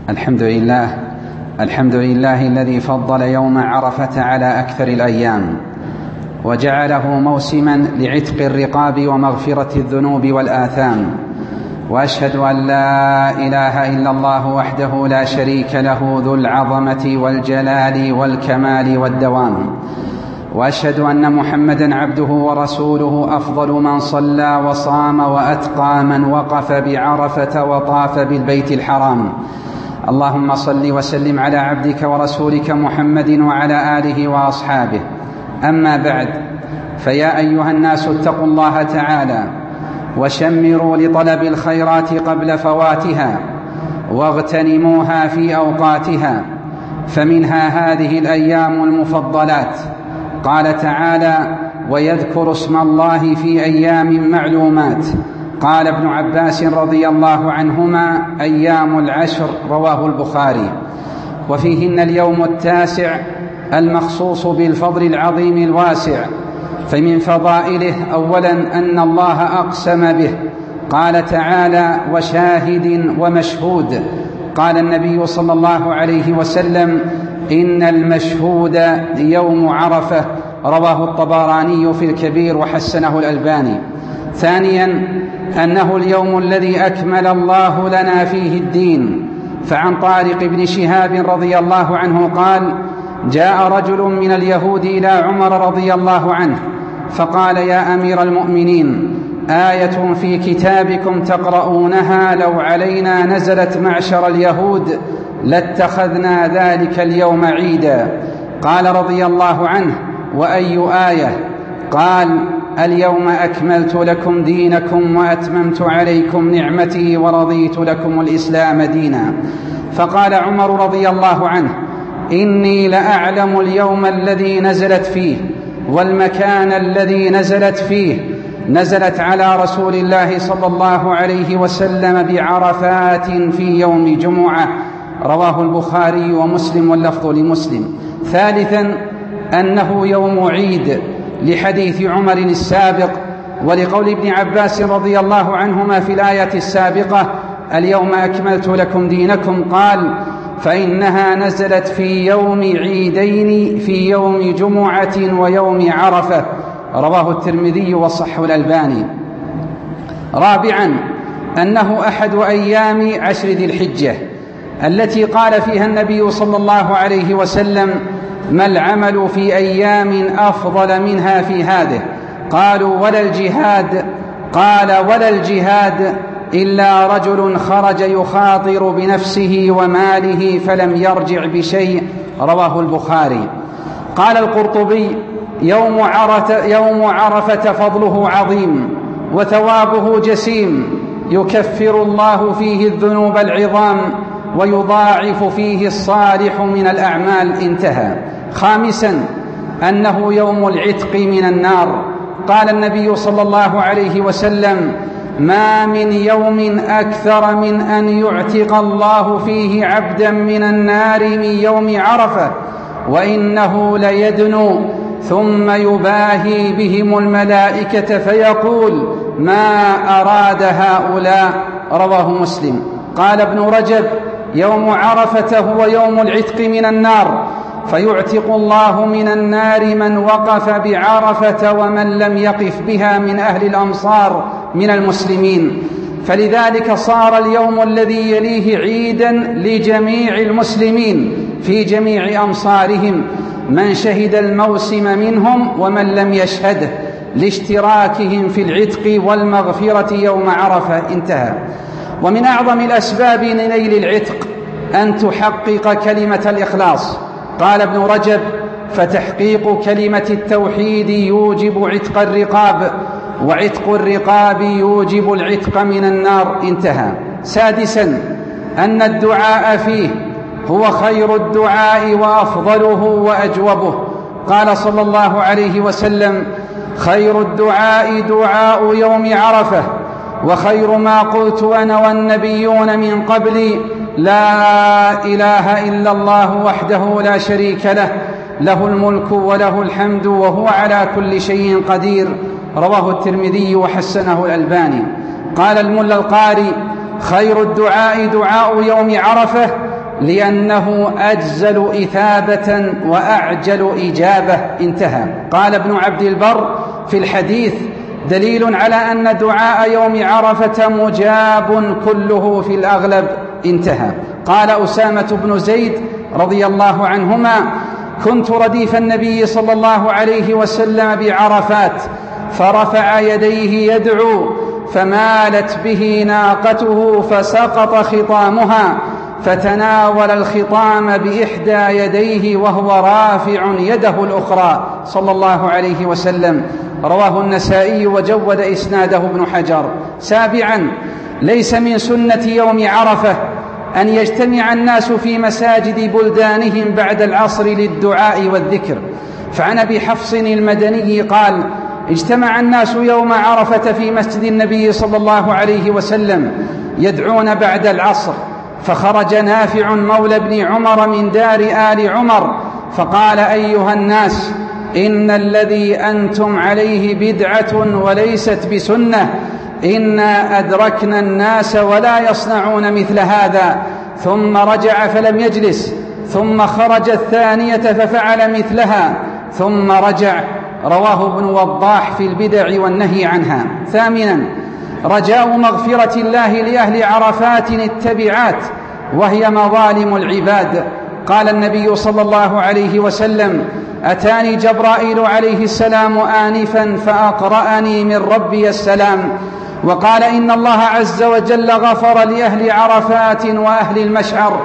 الحمد لله الذي فضل يوم عرفة على أكثر الأيام وجعله موسما لعتق الرقاب ومغفرة الذنوب والآثام، وأشهد أن لا إله إلا الله وحده لا شريك له ذو العظمة والجلال والكمال والدوام، وأشهد أن محمدا عبده ورسوله أفضل من صلى وصام وأتقى من وقف بعرفة وطاف بالبيت الحرام. اللهم صل وسلم على عبدك ورسولك محمد وعلى آله وأصحابه. أما بعد، فيا أيها الناس اتقوا الله تعالى وشمروا لطلب الخيرات قبل فواتها واغتنموها في أوقاتها، فمنها هذه الأيام المفضلات. قال تعالى: ويذكر اسم الله في أيام معلومات. قال ابن عباس رضي الله عنهما: أيام العشر، رواه البخاري. وفيهن اليوم التاسع المخصوص بالفضل العظيم الواسع، فمن فضائله أولا أن الله أقسم به، قال تعالى: وشاهد ومشهود. قال النبي صلى الله عليه وسلم: إن المشهود يوم عرفة، رواه الطبراني في الكبير وحسنه الألباني. ثانيا أنه اليوم الذي أكمل الله لنا فيه الدين، فعن طارق بن شهاب رضي الله عنه قال: جاء رجل من اليهود إلى عمر رضي الله عنه فقال: يا أمير المؤمنين، آية في كتابكم تقرؤونها لو علينا نزلت معشر اليهود لاتخذنا ذلك اليوم عيدا. قال رضي الله عنه: وأي آية؟ قال: اليوم أكملت لكم دينكم وأتممت عليكم نعمتي ورضيت لكم الإسلام دينا. فقال عمر رضي الله عنه: إني لأعلم اليوم الذي نزلت فيه والمكان الذي نزلت فيه. نزلت على رسول الله صلى الله عليه وسلم بعرفات في يوم جمعة، رواه البخاري ومسلم واللفظ لمسلم. ثالثا أنه يوم عيد لحديث عمر السابق، ولقول ابن عباس رضي الله عنهما في الآية السابقة: اليوم أكملت لكم دينكم، قال: فإنها نزلت في يوم عيدين، في يوم جمعة ويوم عرفة، رواه الترمذي وصححه الألباني. رابعا أنه أحد أيام عشر ذي الحجة التي قال فيها النبي صلى الله عليه وسلم: ما العمل في أيام أفضل منها في هذه؟ قالوا: ولا الجهاد؟ قال: ولا الجهاد إلا رجل خرج يخاطر بنفسه وماله فلم يرجع بشيء، رواه البخاري. قال القرطبي: يوم عرفة فضله عظيم وثوابه جسيم، يكفر الله فيه الذنوب العظام ويضاعف فيه الصالح من الأعمال. انتهى. خامسا أنه يوم العتق من النار. قال النبي صلى الله عليه وسلم: ما من يوم أكثر من أن يعتق الله فيه عبدا من النار من يوم عرفة، وإنه ليدنو ثم يباهي بهم الملائكة فيقول: ما أراد هؤلاء، رواه مسلم. قال ابن رجب: يوم عرفة هو يوم العتق من النار، فيعتق الله من النار من وقف بعرفة ومن لم يقف بها من أهل الأمصار من المسلمين. فلذلك صار اليوم الذي يليه عيدا لجميع المسلمين في جميع أمصارهم، من شهد الموسم منهم ومن لم يشهده، لاشتراكهم في العتق والمغفرة يوم عرفة. انتهى. ومن أعظم الأسباب لنيل العتق أن تحقق كلمة الإخلاص. قال ابن رجب: فتحقيق كلمة التوحيد يوجب عتق الرقاب، وعتق الرقاب يوجب العتق من النار. انتهى. سادسا أن الدعاء فيه هو خير الدعاء وأفضله وأجوبه. قال صلى الله عليه وسلم: خير الدعاء دعاء يوم عرفة، وخير ما قلت أنا والنبيون من قبلي: لا إله إلا الله وحده لا شريك له، له الملك وله الحمد وهو على كل شيء قدير، رواه الترمذي وحسنه الألباني. قال الملا القاري: خير الدعاء دعاء يوم عرفة، لأنه أجزل إثابة وأعجل إجابة. انتهى. قال ابن عبد البر في الحديث: دليل على أن دعاء يوم عرفة مجاب كله في الأغلب. انتهى. قال أسامة بن زيد رضي الله عنهما: كنت رديف النبي صلى الله عليه وسلم بعرفات، فرفع يديه يدعو، فمالت به ناقته فسقط خطامها، فتناول الخطام بإحدى يديه وهو رافع يده الأخرى صلى الله عليه وسلم. رواه النسائي وجود إسناده ابن حجر. سابعا: ليس من سنة يوم عرفة أن يجتمع الناس في مساجد بلدانهم بعد العصر للدعاء والذكر. فعن أبي حفص المدني قال: اجتمع الناس يوم عرفة في مسجد النبي صلى الله عليه وسلم يدعون بعد العصر، فخرج نافع مولى ابن عمر من دار آل عمر فقال: أيها الناس، إن الذي أنتم عليه بدعة وليست بسنة، إنا أدركنا الناس ولا يصنعون مثل هذا. ثم رجع فلم يجلس، ثم خرج الثانية ففعل مثلها، ثم رجع. رواه ابن وضاح في البدع والنهي عنها. ثامنا: رجاء مغفرة الله لأهل عرفات التبعات، وهي مظالم العباد. قال النبي صلى الله عليه وسلم: أتاني جبرائيل عليه السلام آنفا فأقرأني من ربي السلام، وقال: إن الله عز وجل غفر لأهل عرفات وأهل المشعر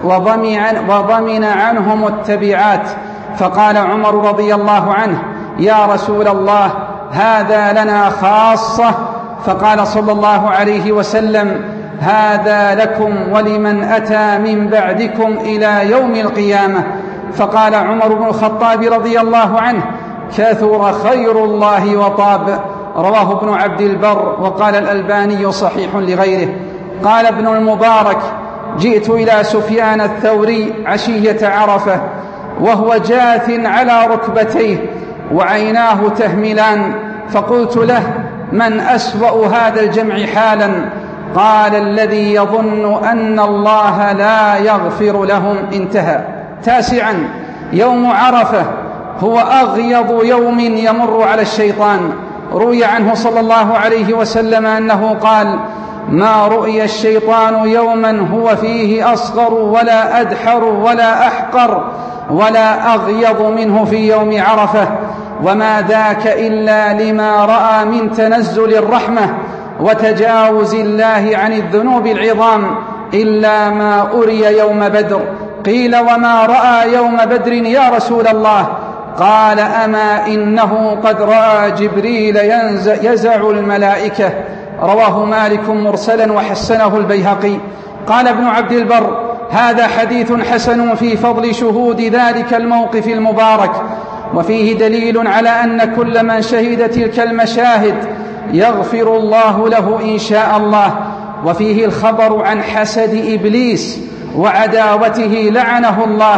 وضمن عنهم التبعات. فقال عمر رضي الله عنه: يا رسول الله، هذا لنا خاصة. فقال صلى الله عليه وسلم: هذا لكم ولمن أتى من بعدكم إلى يوم القيامة. فقال عمر بن الخطاب رضي الله عنه: كثر خير الله وطاب. رواه ابن عبد البر، وقال الألباني صحيح لغيره. قال ابن المبارك: جئت إلى سفيان الثوري عشية عرفة وهو جاث على ركبتيه وعيناه تهملان، فقلت له: من أسوأ هذا الجمع حالا؟ قال: الذي يظن أن الله لا يغفر لهم. انتهى. تاسعا: يوم عرفة هو أغيض يوم يمر على الشيطان. روي عنه صلى الله عليه وسلم أنه قال: ما رؤي الشيطان يوما هو فيه أصغر ولا أدحر ولا أحقر ولا أغيض منه في يوم عرفة، وما ذاك إلا لما رأى من تنزل الرحمة وتجاوز الله عن الذنوب العظام، إلا ما أري يوم بدر. قيل: وما رأى يوم بدر يا رسول الله؟ قال: أما إنه قد رأى جبريل يزع الملائكة. رواه مالك مرسلا وحسنه البيهقي. قال ابن عبد البر: هذا حديث حسن في فضل شهود ذلك الموقف المبارك، وفيه دليل على أن كل من شهد تلك المشاهد يغفر الله له إن شاء الله. وفيه الخبر عن حسد إبليس وعداوته لعنه الله،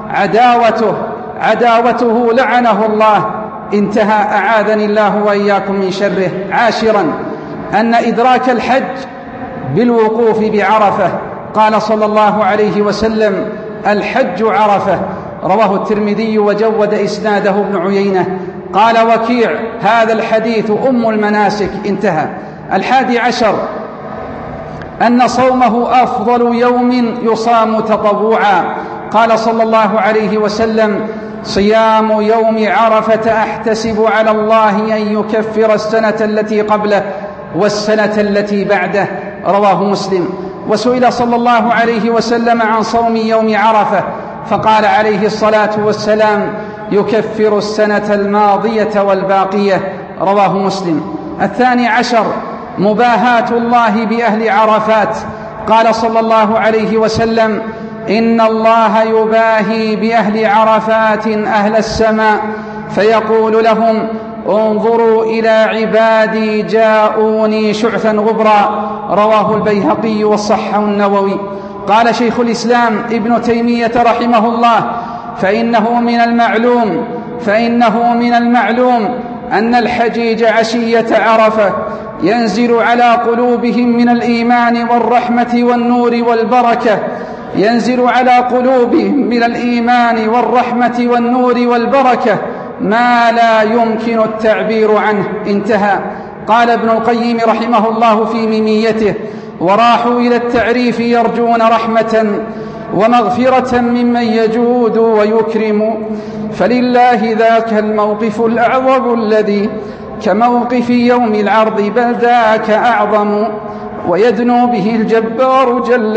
عداوته لعنه الله. انتهى. أعاذني الله وإياكم من شره. عاشرا: أن إدراك الحج بالوقوف بعرفة. قال صلى الله عليه وسلم: الحج عرفة. رواه الترمذي وجود إسناده ابن عيينة. قال وكيع: هذا الحديث أم المناسك. انتهى. 11: أن صومه أفضل يوم يصام تطوعا. قال صلى الله عليه وسلم: صيام يوم عرفة أحتسب على الله أن يكفر السنة التي قبله والسنة التي بعده. رواه مسلم. وسئل صلى الله عليه وسلم عن صوم يوم عرفة فقال عليه الصلاة والسلام: يكفر السنة الماضية والباقية. رواه مسلم. 12: مباهاة الله بأهل عرفات. قال صلى الله عليه وسلم: إن الله يباهي بأهل عرفات أهل السماء فيقول لهم: انظروا إلى عبادي جاءوني شعثا غبرا. رواه البيهقي وصححه النووي. قال شيخ الإسلام ابن تيمية رحمه الله: فإنه من المعلوم أن الحجيج عشية عرفة ينزل على قلوبهم من الإيمان والرحمة والنور والبركة ينزل على قلوبهم من الإيمان والرحمة والنور والبركة ما لا يمكن التعبير عنه. انتهى. قال ابن القيم رحمه الله في ميميته: وراحوا إلى التعريف يرجون رحمة ومغفرة ممن يجود ويكرم، فلله ذاك الموقف الأعظم الذي كموقف يوم العرض بل ذاك أعظم، ويدنو به الجبار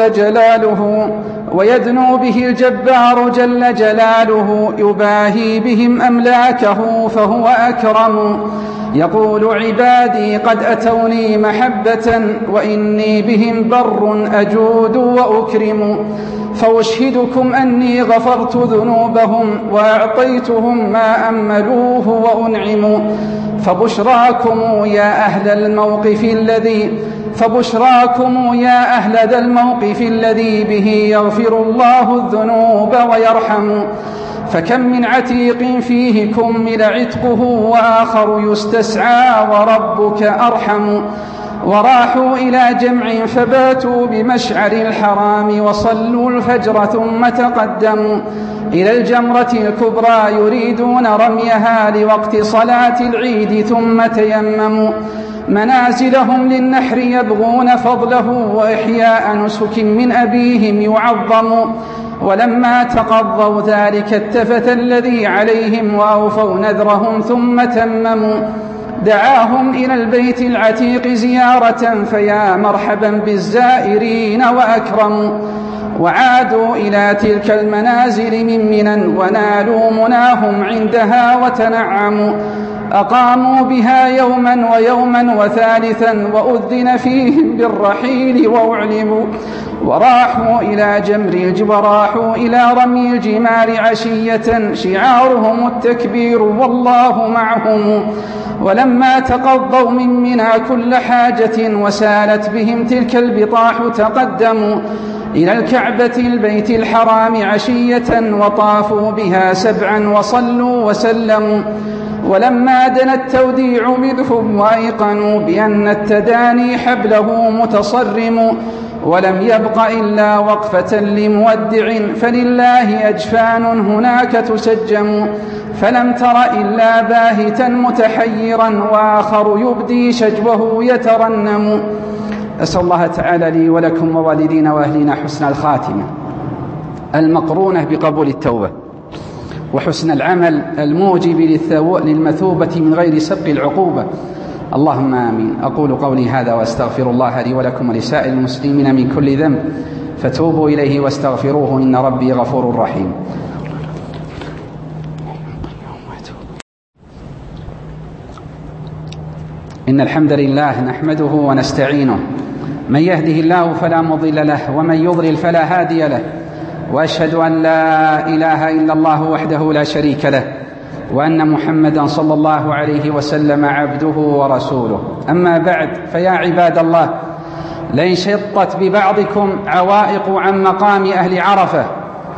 جل جلاله يباهي بهم أملاكه فهو أكرم. يقول: عبادي قد أتوني محبة وإني بهم بر أجود وأكرم، فأشهدكم أني غفرت ذنوبهم وأعطيتهم ما أملوه وأنعموا، فبشراكم يا أهل ذا الموقف الذي به يغفر الله الذنوب ويرحم. فكم من عتيق فيه كمل عتقه وآخر يستسعى وربك أرحم. وراحوا إلى جمع فباتوا بمشعر الحرام وصلوا الفجر ثم تقدموا إلى الجمرة الكبرى يريدون رميها لوقت صلاة العيد، ثم تيمموا منازلهم للنحر يبغون فضله وإحياء نسك من أبيهم يعظم. ولما تقضوا ذلك التفت الذي عليهم وأوفوا نذرهم ثم تمموا، دعاهم إلى البيت العتيق زيارة فيا مرحبا بالزائرين وأكرموا. وعادوا إلى تلك المنازل من منى ونالوا مناهم عندها وتنعموا، أقاموا بها يوما وثالثا وأذن فيهم بالرحيل وأعلموا. وراحوا إلى رمي الجمار عشية شعارهم التكبير والله معهم. ولما تقضوا من منى كل حاجة وسالت بهم تلك البطاح تقدموا إلى الكعبة البيت الحرام عشية وطافوا بها 7 وصلوا وسلموا. ولما دنا التوديع منهم وأيقنوا بأن التداني حبله متصرم، ولم يبق إلا وقفة لمودع فلله أجفان هناك تسجم. فلم تر إلا باهتا متحيرا وآخر يبدي شجوه يترنم. أسأل الله تعالى لي ولكم ووالدين وأهلنا حسن الخاتمة المقرونة بقبول التوبة، وحسن العمل الموجب للمثوبة من غير سبق العقوبة. اللهم آمين. أقول قولي هذا وأستغفر الله لي ولكم ولسائر المسلمين من كل ذنب، فتوبوا إليه واستغفروه إن ربي غفور رحيم. إن الحمد لله نحمده ونستعينه، من يهده الله فلا مضل له ومن يضلل فلا هادي له، وأشهد أن لا إله إلا الله وحده لا شريك له، وأن محمدا صلى الله عليه وسلم عبده ورسوله. أما بعد، فيا عباد الله، لئن شطت ببعضكم عوائق عن مقام أهل عرفة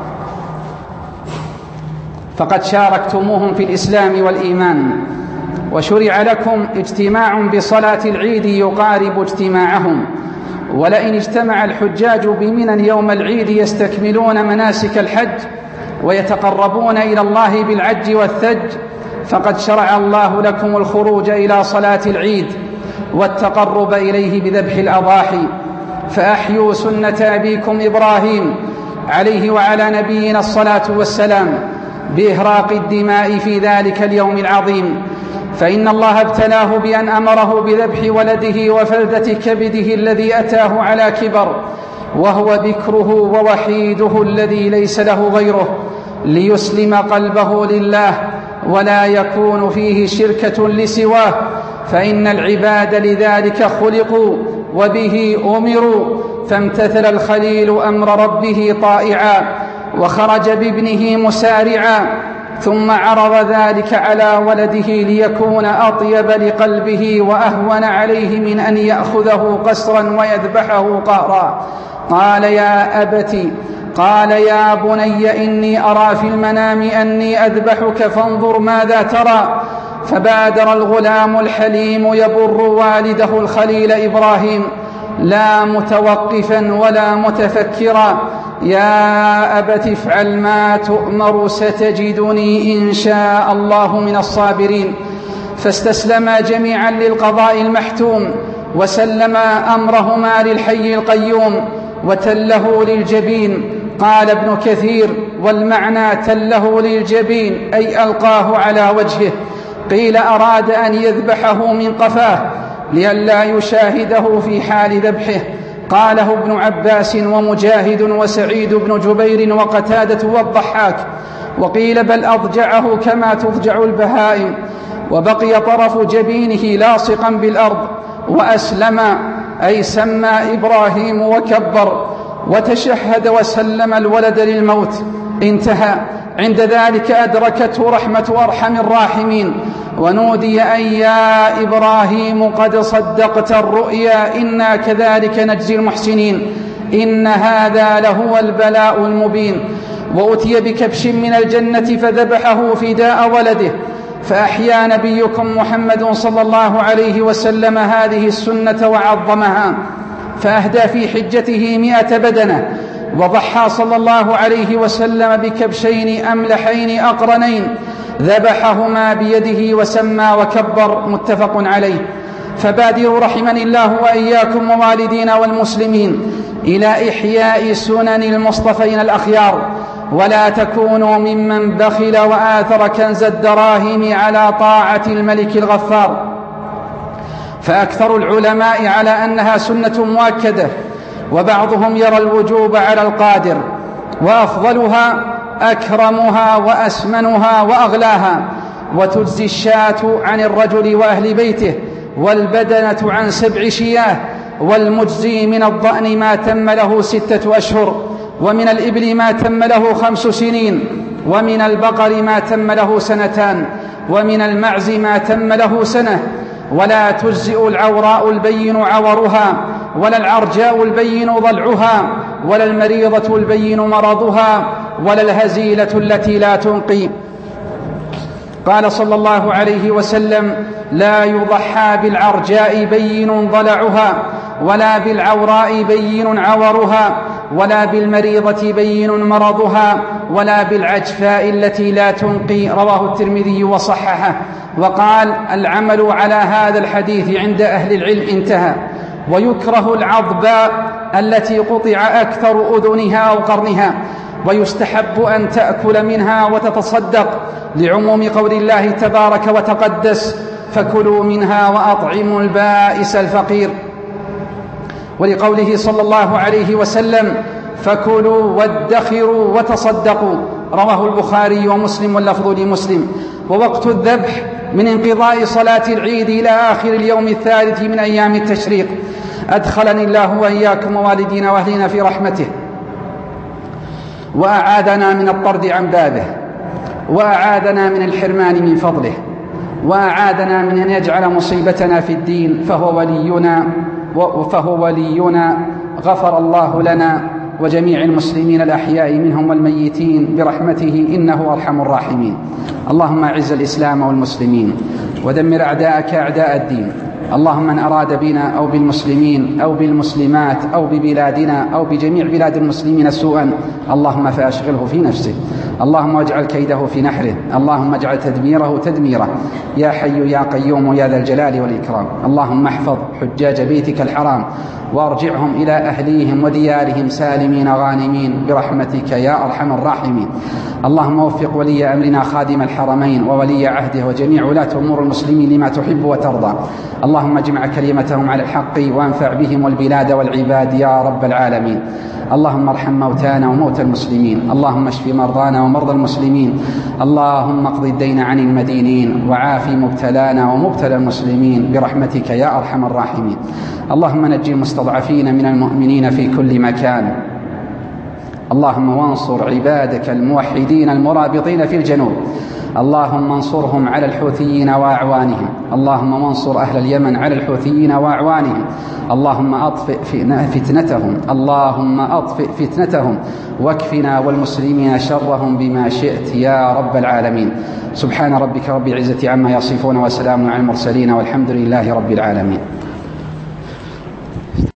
فقد شاركتموهم في الإسلام والإيمان، وشرع لكم اجتماع بصلاة العيد يقارب اجتماعهم. ولئن اجتمع الحجاج بمنى يوم العيد يستكملون مناسك الحج ويتقربون إلى الله بالعج والثج، فقد شرع الله لكم الخروج إلى صلاة العيد والتقرب إليه بذبح الأضاحي. فأحيوا سنة أبيكم إبراهيم عليه وعلى نبينا الصلاة والسلام بإهراق الدماء في ذلك اليوم العظيم، فإن الله ابتلاه بأن أمره بذبح ولده وفلذة كبده الذي أتاه على كبر، وهو بكره ووحيده الذي ليس له غيره، ليسلم قلبه لله ولا يكون فيه شركة لسواه، فإن العباد لذلك خلقوا وبه أمروا. فامتثل الخليل أمر ربه طائعا وخرج بابنه مسارعا، ثم عرض ذلك على ولده ليكون أطيب لقلبه وأهون عليه من أن يأخذه قسرا ويذبحه قهرا. قال يا بني إني أرى في المنام أني أذبحك فانظر ماذا ترى. فبادر الغلام الحليم يبر والده الخليل إبراهيم لا متوقفا ولا متفكرا: يا أبت افعل ما تؤمر ستجدني إن شاء الله من الصابرين. فاستسلما جميعا للقضاء المحتوم، وسلما أمرهما للحي القيوم، وتله للجبين. قال ابن كثير: والمعنى تله للجبين أي ألقاه على وجهه. قيل أراد أن يذبحه من قفاه لئلا يشاهده في حال ذبحه. قاله ابن عباس ومجاهد وسعيد بن جبير وقتادة والضحاك. وقيل بل أضجعه كما تضجع البهائم، وبقي طرف جبينه لاصقا بالأرض. وأسلم أي سمى إبراهيم وكبر وتشهد وسلم الولد للموت. انتهى. عند ذلك أدركته رحمة أرحم الراحمين، ونودي أن يا إبراهيم قد صدقت الرؤيا إنا كذلك نجزي المحسنين، إن هذا لهو البلاء المبين. وأتي بكبش من الجنة فذبحه فداء ولده. فأحيا نبيكم محمد صلى الله عليه وسلم هذه السنة وعظمها، فأهدى في حجته 100 بدنة. وضحى صلى الله عليه وسلم بكبشين أملحين أقرنين ذبحهما بيده وسمى وكبر، متفق عليه. فبادروا رحمني الله وإياكم ووالدينا والمسلمين إلى إحياء سنن المصطفين الأخيار، ولا تكونوا ممن بخل وآثر كنز الدراهم على طاعة الملك الغفار. فأكثر العلماء على أنها سنة مؤكدة، وبعضهم يرى الوجوب على القادر، وأفضلها أكرمها وأسمنها وأغلاها. وتجزي الشاة عن الرجل وأهل بيته، والبدنة عن 7 شياه، والمجزي من الضأن ما تم له 6 أشهر، ومن الإبل ما تم له 5 سنين، ومن البقر ما تم له 2 سنين، ومن المعز ما تم له 1 سنة. ولا تجزئ العوراء البين عورها، ولا العرجاء البين ضلعها، ولا المريضة البين مرضها، ولا الهزيلة التي لا تنقي. قال صلى الله عليه وسلم: لا يضحى بالعرجاء بين ضلعها، ولا بالعوراء بين عورها، ولا بالمريضة بين مرضها، ولا بالعجفاء التي لا تنقي. رواه الترمذي وصححه. وقال: العمل على هذا الحديث عند أهل العلم انتهى. ويكره العضباء التي قطع أكثر أذنها أو قرنها، ويستحب أن تأكل منها وتتصدق، لعموم قول الله تبارك وتقدس: فكلوا منها وأطعموا البائس الفقير، ولقوله صلى الله عليه وسلم: فكلوا وادخروا وتصدقوا. رواه البخاري ومسلم واللفظ لمسلم. ووقت الذبح من انقضاء صلاة العيد إلى آخر اليوم الثالث من أيام التشريق. أدخلني الله وإياكم ووالدينا وأهلنا في رحمته، وأعاذنا من الطرد عن بابه، وأعاذنا من الحرمان من فضله، وأعاذنا من أن يجعل مصيبتنا في الدين، فهو ولينا. غفر الله لنا وجميع المسلمين الأحياء منهم والميتين برحمته إنه أرحم الراحمين. اللهم أعز الإسلام والمسلمين، ودمر أعداءك أعداء الدين. اللهم من أراد بنا أو بالمسلمين أو بالمسلمات أو ببلادنا أو بجميع بلاد المسلمين سوءا، اللهم فأشغله في نفسه، اللهم واجعل كيده في نحره، اللهم اجعل تدميره تدميره، يا حي يا قيوم يا ذا الجلال والإكرام. اللهم احفظ حجاج بيتك الحرام، وارجعهم إلى أهليهم وديارهم سالمين غانمين برحمتك يا أرحم الراحمين. اللهم وفق ولي أمرنا خادم الحرمين وولي عهده وجميع ولاة أمور المسلمين لما تحب وترضى. اللهم اجمع كلمتهم على الحق وانفع بهم البلاد والعباد يا رب العالمين. اللهم ارحم موتانا وموتى المسلمين، اللهم اشف مرضانا ومرضى المسلمين، اللهم اقض الدين عن المدينين، وعاف مبتلانا ومبتلى المسلمين برحمتك يا أرحم الراحمين. اللهم نجي المستضعفين من المؤمنين في كل مكان. اللهم وانصر عبادك الموحدين المرابطين في الجنوب، اللهم انصرهم على الحوثيين وأعوانهم، اللهم وانصر أهل اليمن على الحوثيين وأعوانهم، اللهم أطفئ فتنتهم، اللهم أطفئ فتنتهم، واكفنا والمسلمين شرهم بما شئت يا رب العالمين. سبحان ربك رب العزة عما يصفون، وسلام على المرسلين، والحمد لله رب العالمين.